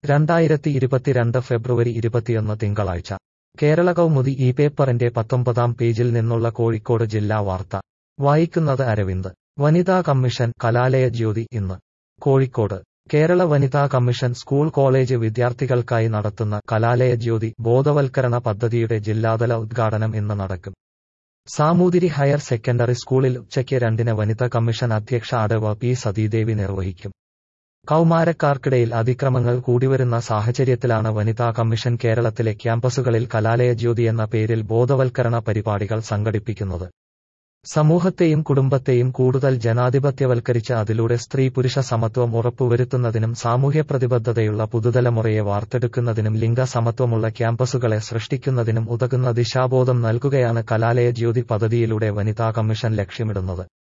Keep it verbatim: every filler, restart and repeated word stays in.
രണ്ടായിരത്തി ഇരുപത്തിരണ്ട് ഫെബ്രുവരി ഇരുപത്തിയൊന്ന് തിങ്കളാഴ്ച കേരള കൗമുദി ഈ പേപ്പറിന്റെ പത്തൊമ്പതാം പേജിൽ നിന്നുള്ള കോഴിക്കോട് ജില്ലാ വാർത്ത വായിക്കുന്നത് അരവിന്ദ്. വനിതാ കമ്മീഷൻ കലാലയ ജ്യോതി ഇന്ന് കോഴിക്കോട് കേരള വനിതാ കമ്മീഷൻ സ്കൂൾ കോളേജ് വിദ്യാർത്ഥികൾക്കായി നടത്തുന്ന കലാലയ ജ്യോതി ബോധവൽക്കരണ പദ്ധതിയുടെ ജില്ലാതല ഉദ്ഘാടനം ഇന്ന് നടക്കും. സാമൂതിരി ഹയർ സെക്കൻഡറി സ്കൂളിൽ ഉച്ചയ്ക്ക് രണ്ടിന് വനിതാ കമ്മീഷൻ അധ്യക്ഷ അഡ്വ പി സതീദേവി നിർവഹിക്കും. കൗമാരക്കാർക്കിടയിൽ അതിക്രമങ്ങൾ കൂടിവരുന്ന സാഹചര്യത്തിലാണ് വനിതാ കമ്മീഷൻ കേരളത്തിലെ ക്യാമ്പസുകളിൽ കലാലയ ജ്യോതി എന്ന പേരിൽ ബോധവൽക്കരണ പരിപാടികൾ സംഘടിപ്പിക്കുന്നത്. സമൂഹത്തെയും കുടുംബത്തെയും കൂടുതൽ ജനാധിപത്യവൽക്കരിച്ച് അതിലൂടെ സ്ത്രീ പുരുഷ സമത്വം ഉറപ്പുവരുത്തുന്നതിനും സാമൂഹ്യ പ്രതിബദ്ധതയുള്ള പുതുതലമുറയെ വാർത്തെടുക്കുന്നതിനും ലിംഗ സമത്വമുള്ള ക്യാമ്പസുകളെ സൃഷ്ടിക്കുന്നതിനും ഉതകുന്ന ദിശാബോധം നൽകുകയാണ് കലാലയ ജ്യോതി പദ്ധതിയിലൂടെ വനിതാ കമ്മീഷൻ ലക്ഷ്യമിടുന്നത്.